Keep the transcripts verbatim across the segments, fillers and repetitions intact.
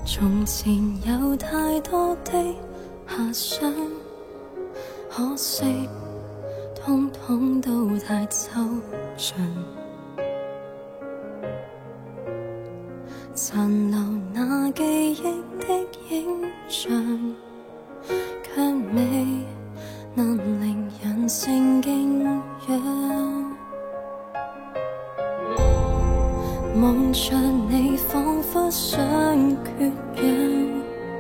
從前有太多的遐想，可惜通通都太抽象。殘留那記憶的影像，卻未能令人性敬仰。望着你，彷彿想缺氧。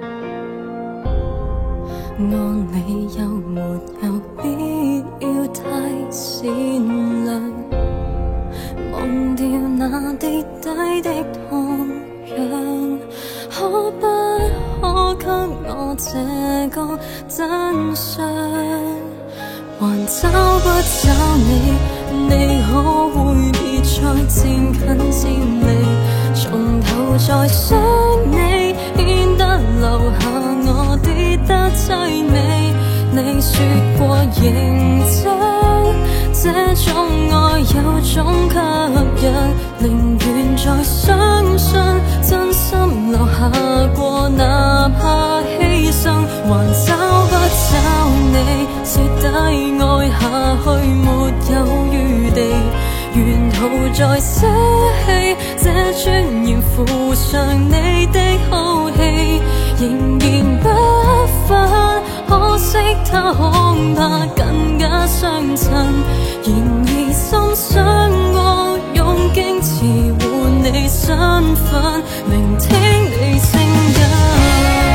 按理又沒有必要太善良，忘掉那跌低的痛癢，可不可給我這個真相？還找不找你？你可會別再漸近漸離？從頭再想你，顯得留下我跌得凄美。你說過認真，這種愛有種吸引，寧願再相信真心留下過，哪怕犧牲。還找不找你？徹底愛下去沒有餘地，沿途再捨棄這尊嚴，附上你的好戲，仍然不分。可惜他恐怕更加相襯，然而心想我用矜持換你身份，聆聽你聲音。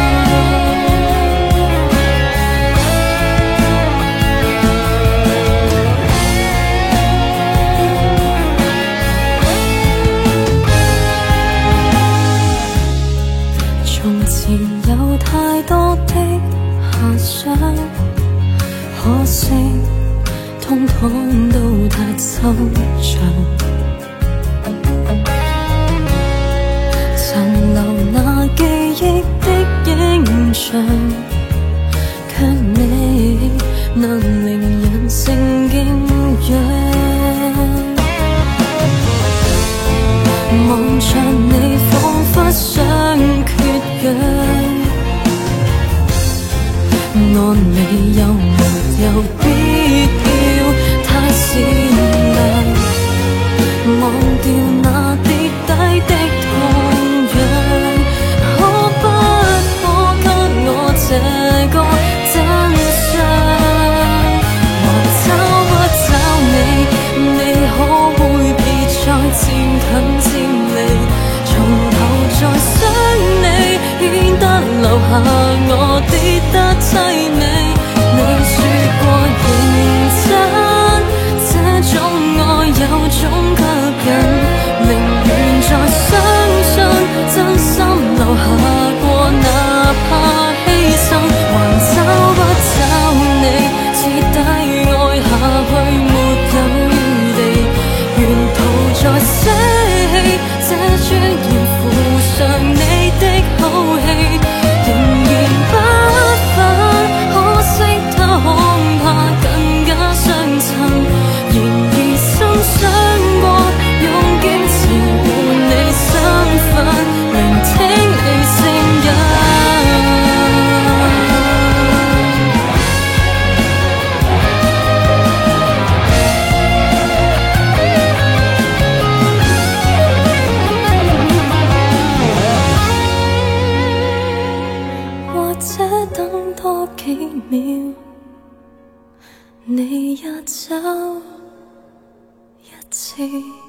從前有太多的遐想，可惜通通都太抽象。殘留那記憶的影像，卻未能令人性敬仰。望着你，彷彿想缺氧。按理又沒有必要太善良，忘掉那跌低的痛癢，可不可給我這個真相？還找不找你？你可會別再漸近漸離？從頭再想你，顯得留下我跌得凄美。你說過認真，這種愛有種吸引，寧願再相信真心留下過，哪怕犧牲。還找不找你？徹底愛下去沒有餘地，沿途再捨棄這尊嚴，附上你的好戲，仍然不分。可惜他恐怕更加相襯，然而心想過用堅持換你身份，聆聽你聲音。或者等多幾秒，你也走一次。